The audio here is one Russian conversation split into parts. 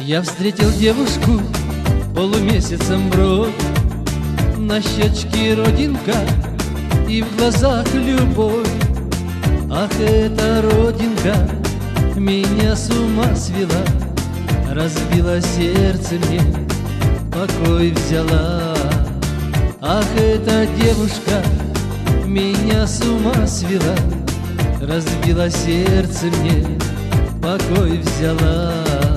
Я встретил девушку полумесяцем бровь, на щечке родинка и в глазах любовь. Ах, эта родинка меня с ума свела, разбила сердце мне, покой взяла. Ах, эта девушка меня с ума свела, разбила сердце мне, покой взяла.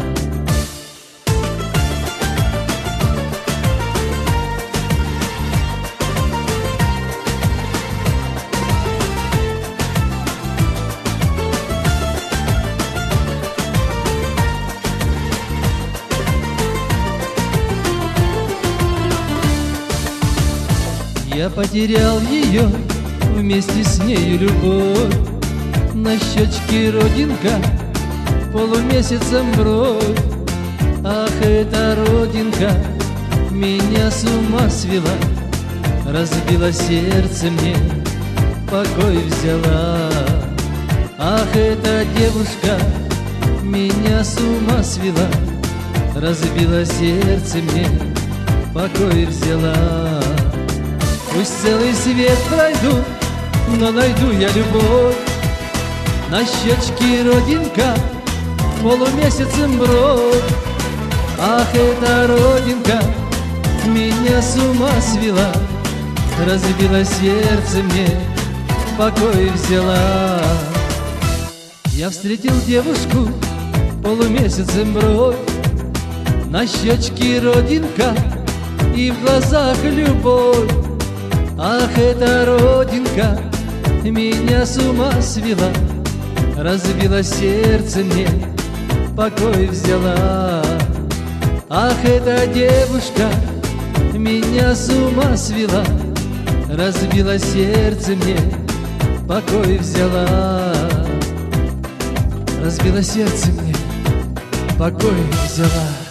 Я потерял ее, вместе с нею любовь, на щечке родинка, полумесяцем бровь. Ах, эта родинка меня с ума свела, разбила сердце мне, покой взяла. Ах, эта девушка меня с ума свела, разбила сердце мне, покой взяла. Пусть целый свет пройду, но найду я любовь, на щечке родинка, полумесяцем бровь. Ах, эта родинка меня с ума свела, разбила сердце мне, покой взяла. Я встретил девушку полумесяцем бровь, на щечке родинка и в глазах любовь. Ах, эта родинка меня с ума свела, разбила сердце мне, покой взяла. Ах, эта девушка меня с ума свела, разбила сердце мне, покой взяла. Разбила сердце мне, покой взяла.